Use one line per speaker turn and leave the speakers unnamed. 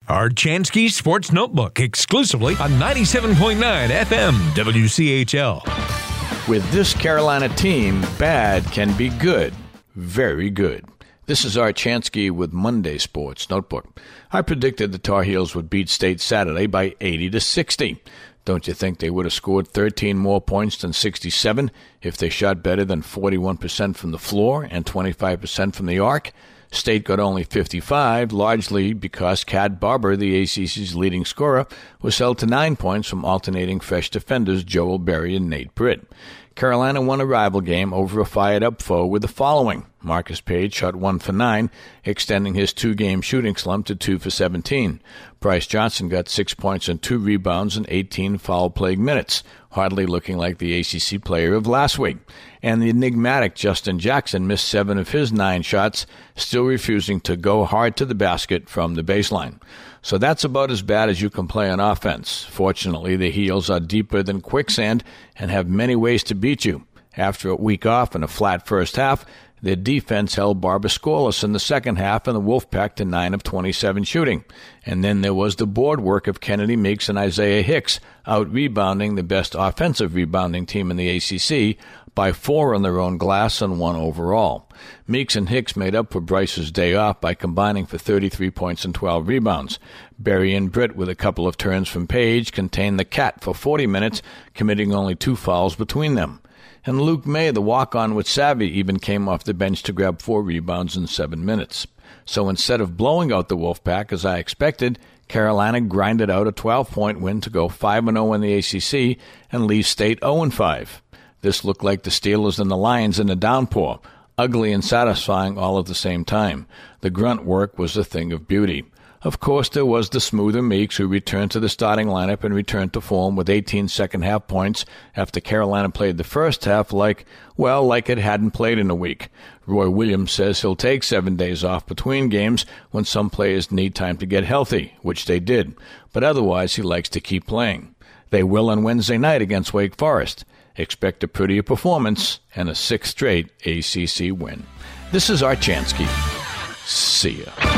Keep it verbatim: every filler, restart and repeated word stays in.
Archansky Sports Notebook, exclusively on ninety-seven point nine F M W C H L.
With this Carolina team, bad can be good. Very good. This is Archansky with Monday Sports Notebook. I predicted the Tar Heels would beat State Saturday by eighty to sixty. Don't you think they would have scored thirteen more points than sixty-seven if they shot better than forty-one percent from the floor and twenty-five percent from the arc? State got only fifty-five, largely because Cat Barber, the A C C's leading scorer, was held to nine points from alternating fresh defenders Joel Berry and Nate Britt. Carolina won a rival game over a fired-up foe with the following. Marcus Page shot one for nine, extending his two-game shooting slump to two for seventeen. Bryce Johnson got six points and two rebounds in eighteen foul-plagued minutes, hardly looking like the A C C player of last week. And the enigmatic Justin Jackson missed seven of his nine shots, still refusing to go hard to the basket from the baseline. So that's about as bad as you can play on offense. Fortunately, the Heels are deeper than quicksand and have many ways to beat you. After a week off and a flat first half, their defense held Barber scoreless in the second half and the Wolfpack to nine of twenty-seven shooting. And then there was the board work of Kennedy Meeks and Isaiah Hicks, out-rebounding the best offensive rebounding team in the A C C by four on their own glass and one overall. Meeks and Hicks made up for Bryce's day off by combining for thirty-three points and twelve rebounds. Berry and Britt, with a couple of turns from Page, contained the Cat for forty minutes, committing only two fouls between them. And Luke May, the walk-on with Savvy, even came off the bench to grab four rebounds in seven minutes. So instead of blowing out the Wolfpack, as I expected, Carolina grinded out a twelve-point win to go five and oh in the A C C and leave State oh and five. This looked like the Steelers and the Lions in a downpour, ugly and satisfying all at the same time. The grunt work was a thing of beauty. Of course, there was the smoother Meeks, who returned to the starting lineup and returned to form with eighteen second-half points after Carolina played the first half like, well, like it hadn't played in a week. Roy Williams says he'll take seven days off between games when some players need time to get healthy, which they did. But otherwise, he likes to keep playing. They will on Wednesday night against Wake Forest. Expect a prettier performance and a sixth straight A C C win. This is Archansky. See ya.